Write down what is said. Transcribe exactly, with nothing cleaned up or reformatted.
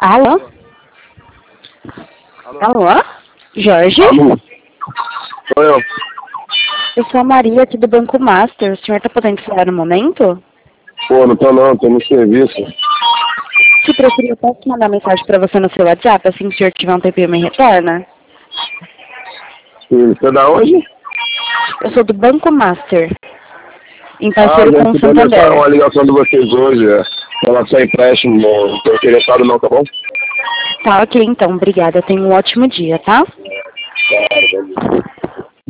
Alô? Alô? Alô? Jorge? Alô? Sou eu. Eu sou a Maria aqui do Banco Master. O senhor está podendo falar no momento? Pô, não tô não, tô no serviço. Se preferir, eu posso mandar mensagem para você no seu WhatsApp, assim que o senhor tiver um tempinho me retorna? Sim, você é da onde? Eu sou do Banco Master, em Ah, parceiro já com o recebi uma mensagem, Santander. uma ligação de vocês hoje, é. Em relação a empréstimo, não tô interessado não, tá bom? Tá ok, então. Obrigada. Tenha um ótimo dia, tá? Claro,